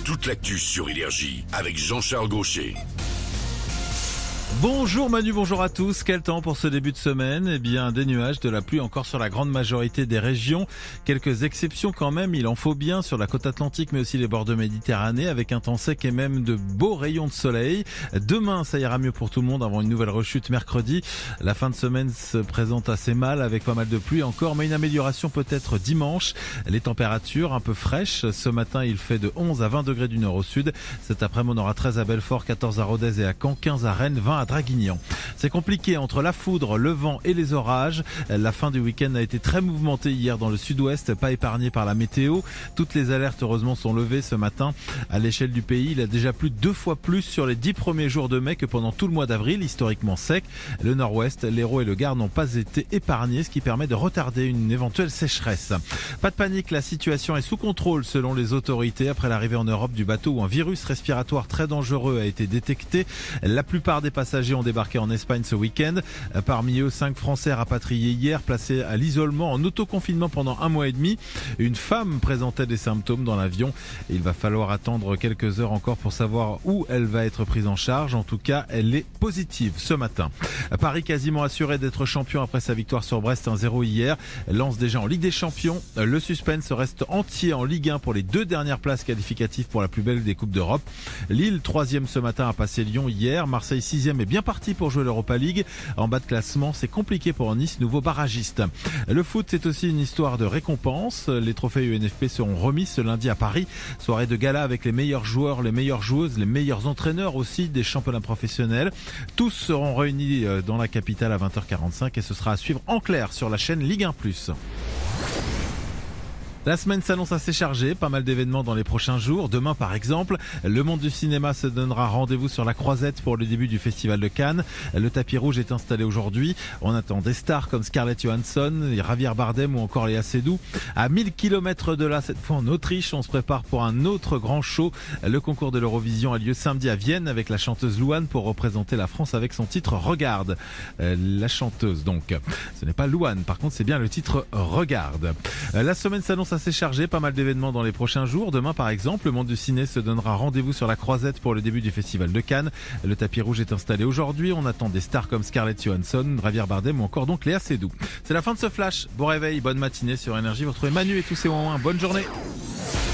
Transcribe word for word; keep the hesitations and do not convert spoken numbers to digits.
toute l'actu sur Énergie avec Jean-Charles Gaucher. Bonjour Manu, bonjour à tous. Quel temps pour ce début de semaine? Eh bien, des nuages, de la pluie encore sur la grande majorité des régions. Quelques exceptions quand même, il en faut bien sur la côte atlantique mais aussi les bords de Méditerranée avec un temps sec et même de beaux rayons de soleil. Demain, ça ira mieux pour tout le monde avant une nouvelle rechute mercredi. La fin de semaine se présente assez mal avec pas mal de pluie encore, mais une amélioration peut-être dimanche. Les températures un peu fraîches. Ce matin, il fait de onze à vingt degrés du nord au sud. Cet après-midi, on aura treize à Belfort, quatorze à Rodez et à Caen, quinze à Rennes, vingt à Draguignan. C'est compliqué entre la foudre, le vent et les orages. La fin du week-end a été très mouvementée hier dans le sud-ouest, pas épargné par la météo. Toutes les alertes heureusement sont levées ce matin. À l'échelle du pays, il a déjà plu deux fois plus sur les dix premiers jours de mai que pendant tout le mois d'avril, historiquement sec. Le nord-ouest, l'Hérault et le Gard n'ont pas été épargnés, ce qui permet de retarder une éventuelle sécheresse. Pas de panique, la situation est sous contrôle selon les autorités après l'arrivée en Europe du bateau où un virus respiratoire très dangereux a été détecté. La plupart des passagers ont débarqué en Espagne ce week-end. Parmi eux, cinq Français rapatriés hier, placés à l'isolement en autoconfinement pendant un mois et demi. Une femme présentait des symptômes dans l'avion. Il va falloir attendre quelques heures encore pour savoir où elle va être prise en charge. En tout cas, elle est positive ce matin. Paris quasiment assuré d'être champion après sa victoire sur Brest un zéro hier. Lance déjà en Ligue des Champions. Le suspense reste entier en Ligue un pour les deux dernières places qualificatives pour la plus belle des Coupes d'Europe. Lille, troisième ce matin, a passé Lyon hier. Marseille, sixième, est bien parti pour jouer l'Europa League. En bas de classement, c'est compliqué pour Nice, nouveau barragiste. Le foot, c'est aussi une histoire de récompense. Les trophées U N F P seront remis ce lundi à Paris. Soirée de gala avec les meilleurs joueurs, les meilleures joueuses, les meilleurs entraîneurs aussi des championnats professionnels. Tous seront réunis dans la capitale à vingt heures quarante-cinq et ce sera à suivre en clair sur la chaîne Ligue un plus. La semaine s'annonce assez chargée, pas mal d'événements dans les prochains jours. Demain par exemple, le monde du cinéma se donnera rendez-vous sur la Croisette pour le début du Festival de Cannes. Le tapis rouge est installé aujourd'hui. On attend des stars comme Scarlett Johansson, Javier Bardem ou encore Léa Seydoux. À mille kilomètres de là, cette fois en Autriche, on se prépare pour un autre grand show. Le concours de l'Eurovision a lieu samedi à Vienne avec la chanteuse Louane pour représenter la France avec son titre Regarde. Euh, la chanteuse donc. Ce n'est pas Louane, par contre c'est bien le titre Regarde. Euh, la semaine s'annonce assez chargé, pas mal d'événements dans les prochains jours. Demain par exemple, le monde du ciné se donnera rendez-vous sur la Croisette pour le début du Festival de Cannes. Le tapis rouge est installé aujourd'hui. On attend des stars comme Scarlett Johansson, Javier Bardem ou encore donc Léa Seydoux. C'est la fin de ce flash. Bon réveil, bonne matinée sur Énergie. Vous retrouvez Manu et tous ses ouin-ouin. Bonne journée.